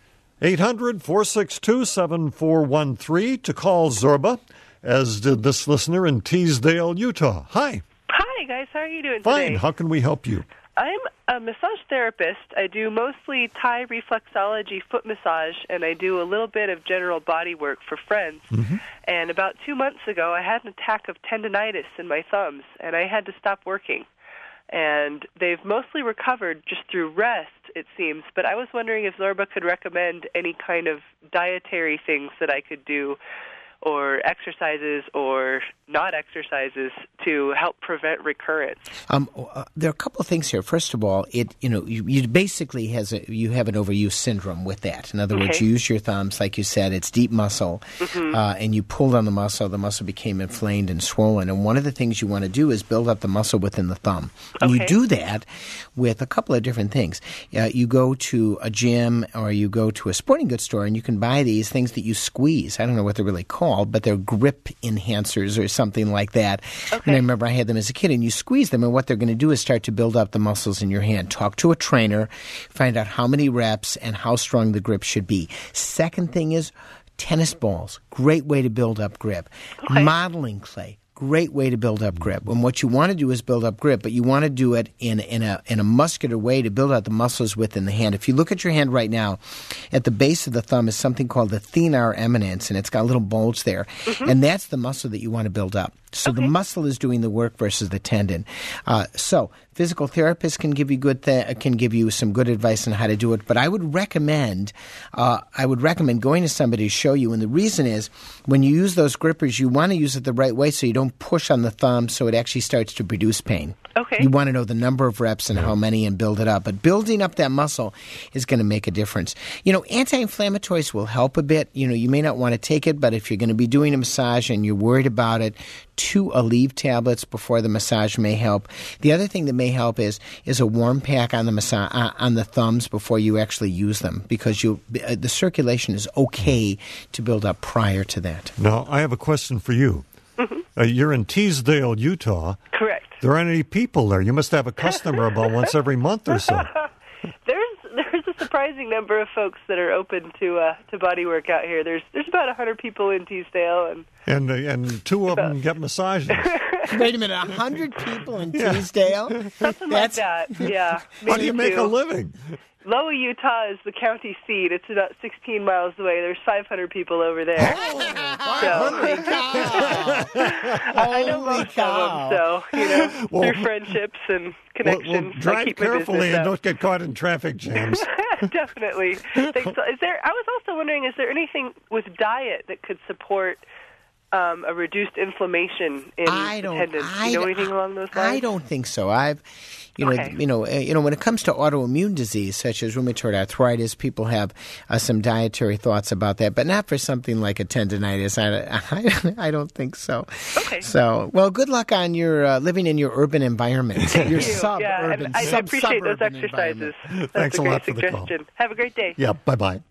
800-462-7413 to call Zorba, as did this listener in Teasdale, Utah. Hi. Hi, guys. How are you doing Fine. today? How can we help you? I'm a massage therapist. I do mostly Thai reflexology foot massage, and I do a little bit of general body work for friends. And about 2 months ago, I had an attack of tendinitis in my thumbs, and I had to stop working. And they've mostly recovered just through rest, it seems. But I was wondering if Zorba could recommend any kind of dietary things that I could do, or exercises or not exercises to help prevent recurrence. There are a couple of things here. First of all, you basically you have an overuse syndrome with that. In other words, you use your thumbs, like you said, it's deep muscle, and you pulled on the muscle became inflamed and swollen. And one of the things you want to do is build up the muscle within the thumb. And you do that with a couple of different things. You go to a gym or you go to a sporting goods store, and you can buy these things that you squeeze. I don't know what they're really called, but they're grip enhancers or something like that. And I remember I had them as a kid, and you squeeze them, and what they're going to do is start to build up the muscles in your hand. Talk to a trainer, find out how many reps and how strong the grip should be. Second thing is tennis balls. Great way to build up grip. Modeling clay. Great way to build up grip. And what you want to do is build up grip, but you want to do it in a muscular way to build out the muscles within the hand. If you look at your hand right now, at the base of the thumb is something called the thenar eminence, and it's got a little bulge there. And that's the muscle that you want to build up. So the muscle is doing the work versus the tendon. So physical therapists can give you some good advice on how to do it. But I would recommend going to somebody to show you. And the reason is, when you use those grippers, you want to use it the right way so you don't push on the thumb so it actually starts to produce pain. You want to know the number of reps and how many and build it up. But building up that muscle is going to make a difference. Anti-inflammatories will help a bit. You may not want to take it, but if you're going to be doing a massage and you're worried about it, 2 Aleve tablets before the massage may help. The other thing that may help is a warm pack on the on the thumbs before you actually use them, because the circulation is okay to build up prior to that. Now, I have a question for you. You're in Teasdale, Utah. Correct. There aren't any people there. You must have a customer about once every month or so. There's a surprising number of folks that are open to body work out here. There's about 100 people in Teasdale, and 2 of them get massages. Wait a minute, 100 people in Teasdale? Something like that. Yeah. How do you make a living? Loa, Utah is the county seat. It's about 16 miles away. There's 500 people over there. Holy cow! I know most of them, so, through friendships and connections. Well, drive carefully and don't get caught in traffic jams. Definitely. I was also wondering, is there anything with diet that could support a reduced inflammation in tendons? Do you know anything along those lines? I don't think so. When it comes to autoimmune disease such as rheumatoid arthritis, people have some dietary thoughts about that, but not for something like a tendinitis. I don't think so. Okay. So, well, good luck on your living in your urban environment. Your suburban. I appreciate those exercises. Thanks a lot great for suggestion. the call. Have a great day. Yeah, bye-bye.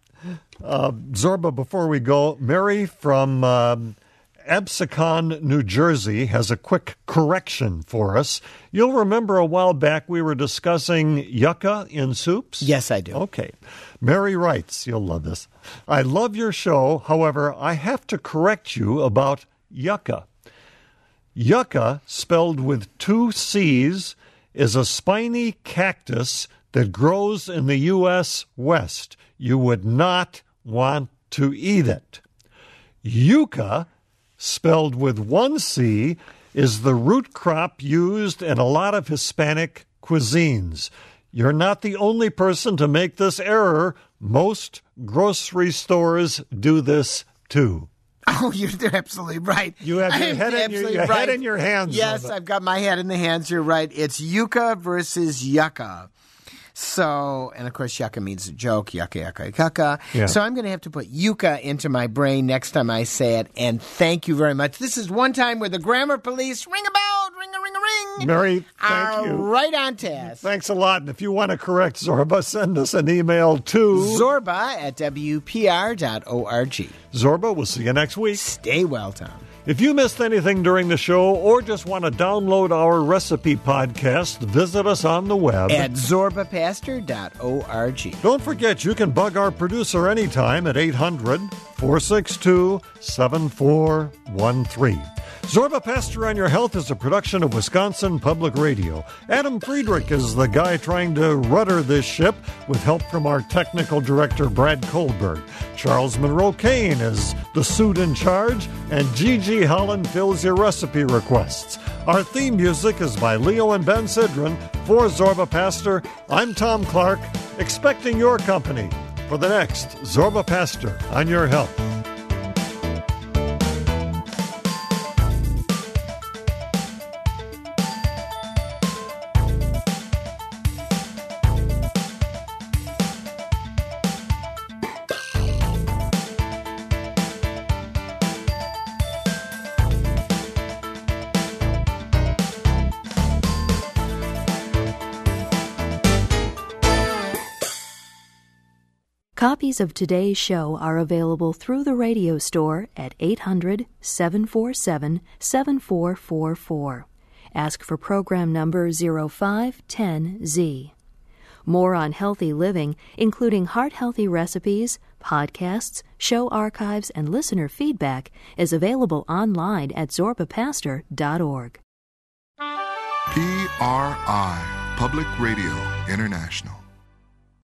Zorba, before we go, Mary from Absecon, New Jersey, has a quick correction for us. You'll remember a while back we were discussing yucca in soups? Yes, I do. Okay. Mary writes, you'll love this, I love your show. However, I have to correct you about yucca. Yucca, spelled with 2 C's, is a spiny cactus that grows in the U.S. West. You would not want to eat it. Yucca, spelled with 1 C, is the root crop used in a lot of Hispanic cuisines. You're not the only person to make this error. Most grocery stores do this too. Oh, you're absolutely right. You have your head in your hands. Yes, I've got my head in the hands. You're right. It's yucca versus yucca. So, and of course, yucca means a joke, yucca. Yeah. So I'm going to have to put yucca into my brain next time I say it, and thank you very much. This is one time where the grammar police ring a bell, ring. Mary, thank you. Right on task. Thanks a lot. And if you want to correct Zorba, send us an email to zorba@wpr.org. Zorba, we'll see you next week. Stay well, Tom. If you missed anything during the show or just want to download our recipe podcast, visit us on the web at zorbapastor.org. Don't forget, you can bug our producer anytime at 800-462-7413. Zorba Pastor on Your Health is a production of Wisconsin Public Radio. Adam Friedrich is the guy trying to rudder this ship with help from our technical director, Brad Kohlberg. Charles Monroe Kane is the suit in charge, and Gigi Holland fills your recipe requests. Our theme music is by Leo and Ben Sidran. For Zorba Pastor, I'm Tom Clark, expecting your company for the next Zorba Pastor on Your Health. Copies of today's show are available through the radio store at 800-747-7444. Ask for program number 0510Z. More on healthy living, including heart-healthy recipes, podcasts, show archives, and listener feedback, is available online at zorbapastor.org. PRI, Public Radio International.